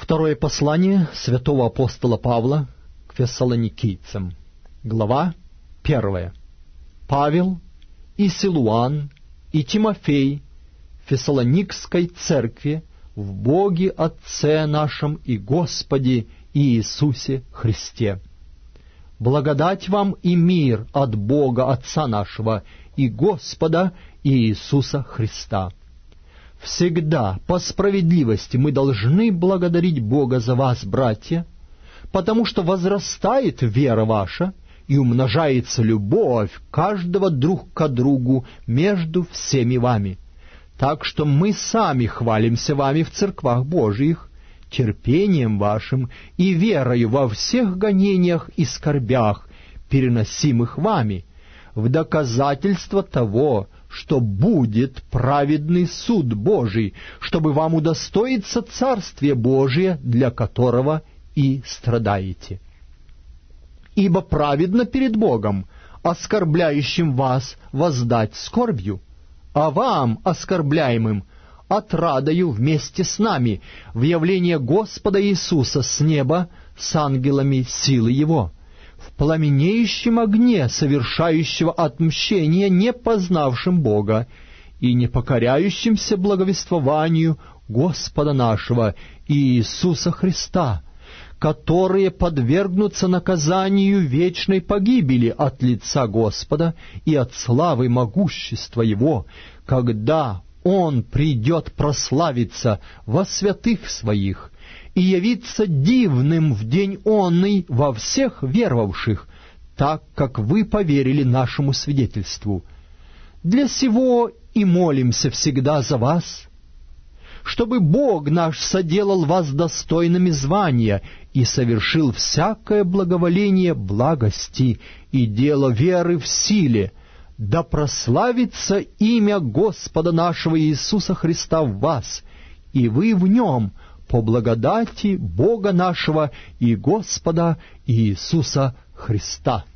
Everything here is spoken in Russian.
Второе послание святого апостола Павла к фессалоникийцам, глава 1. Павел и Силуан и Тимофей Фессалоникской церкви в Боге Отце нашем и Господе Иисусе Христе. Благодать вам и мир от Бога Отца нашего и Господа Иисуса Христа. Всегда по справедливости мы должны благодарить Бога за вас, братья, потому что возрастает вера ваша и умножается любовь каждого друг к другу между всеми вами. Так что мы сами хвалимся вами в церквах Божиих, терпением вашим и верою во всех гонениях и скорбях, переносимых вами, в доказательство того, что будет праведный суд Божий, чтобы вам удостоиться Царствия Божия, для которого и страдаете. Ибо праведно перед Богом, оскорбляющим вас, воздать скорбью, а вам, оскорбляемым, отрадою вместе с нами в явление Господа Иисуса с неба с ангелами силы Его, в пламенеющем огне совершающего отмщение не познавшим Бога и не покоряющимся благовествованию Господа нашего Иисуса Христа, которые подвергнутся наказанию вечной погибели от лица Господа и от славы могущества Его, когда Он придет прославиться во святых Своих и явиться дивным в день онный во всех веровавших, так как вы поверили нашему свидетельству. Для сего и молимся всегда за вас, чтобы Бог наш соделал вас достойными звания и совершил всякое благоволение благости и дело веры в силе, да прославится имя Господа нашего Иисуса Христа в вас, и вы в Нем, по благодати Бога нашего и Господа Иисуса Христа.